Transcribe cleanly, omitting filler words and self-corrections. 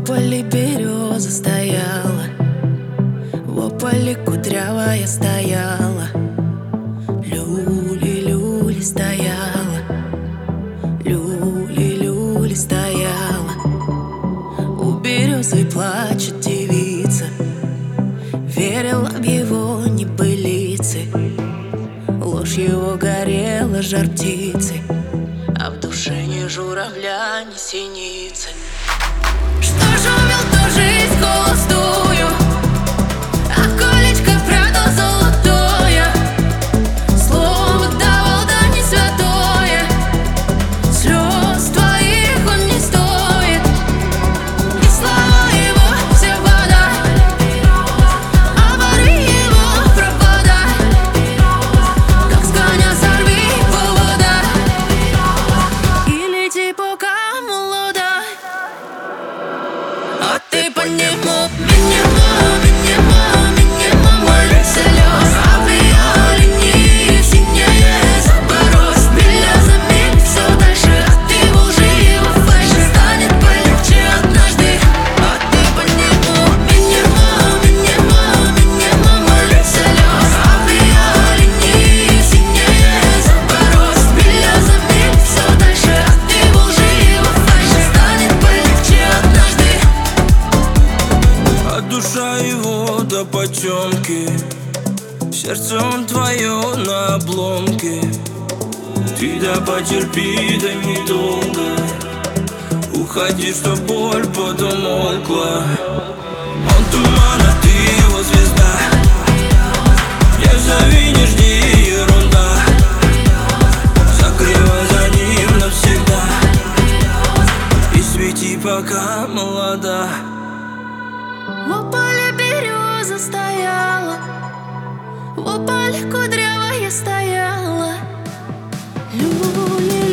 поле береза стояла, в поле кудрявая стояла, люли-люли стояла, люли-люли стояла. У березы плачет девица, верила в его небылицы. Ложь его горела жар птицы, а в душе ни журавля, ни синицы. Что ж увел ту жизнь холостую, а колечко продал золотое. Слово давал, да не святое, слез твоих он не стоит. И слова его все вода, оборви его провода, как с коня сорви повода и лети, пока молода. А ты по нему, море слез, а в ее линии синее запорожь. Миля за миль все дальше от его живого фальши станет полегче однажды. А ты по нему, море слез, а в ее линии синее запорожь. Миля за миль все дальше от его живого фальши станет полегче однажды. А душа его до потемки, сердце он твое на обломке. Ты да потерпи, да недолго, уходи, что боль подумолкла. Он туман, а ты его звезда, не зови, не жди, ерунда. Закрывай за ним навсегда и свети, пока молода. В поле береза стояла, в поле кудрявая стояла, люли.